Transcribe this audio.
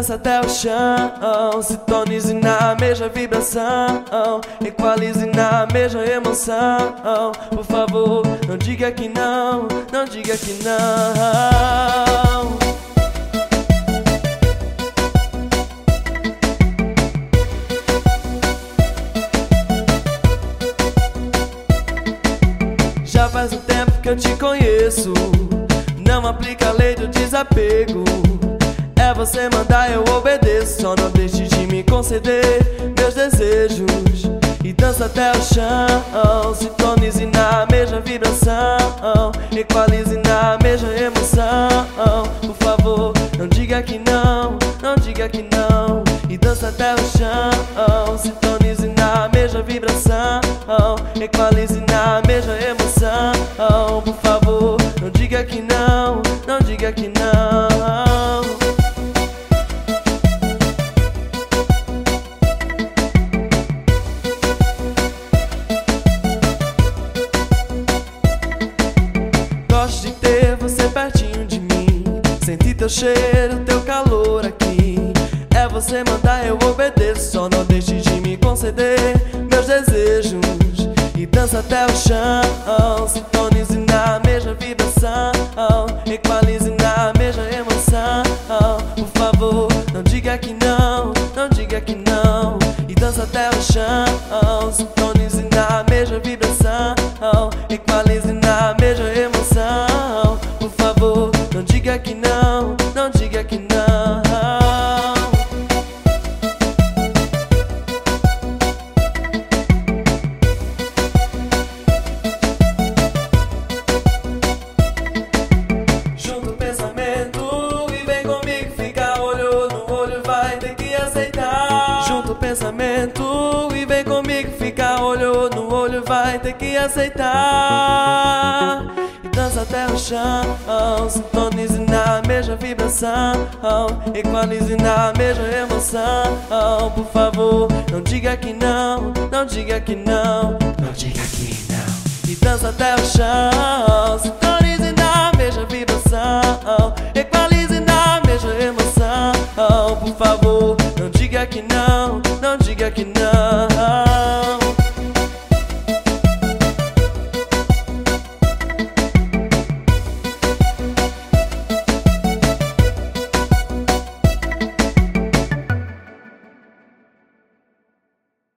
dança até o chão. Sintonize na mesma vibração, equalize na mesma emoção. Por favor, não diga que não, não diga que não. Já faz um tempo que eu te conheço, não aplica a lei do desapego. É você mandar, eu obedeço. Só não deixe de me conceder meus desejos. E dança até o chão, sintonize na mesma vibração, equalize na mesma emoção. Por favor, não diga que não, não diga que não. E dança até o chão, sintonize na mesma vibração, equalize na mesma emoção. Por favor, não diga que não, não diga que não. Gosto de ter você pertinho de mim, sentir teu cheiro, teu calor aqui. É você mandar, eu obedeço. Só não deixe de me conceder meus desejos. E dança até o chão, sintonize na mesma vibração, equalize na mesma emoção. Por favor, não diga que não, não diga que não. E dança até o chão, sintonize na mesma vibração, equalize na mesma emoção. Por favor, não diga que não, não diga que não. Junta o pensamento e vem comigo ficar olho no olho, vai ter que aceitar. Junta o pensamento e vem comigo ficar olho no olho, vai ter que aceitar. E dança até o chão, sintonize na mesma vibração, equalize na mesma emoção. Por favor, não diga que não, não diga que não, não diga que não. E dança até o chão, sintonize na mesma vibração, equalize na mesma emoção. Por favor, não diga que não, não diga que não.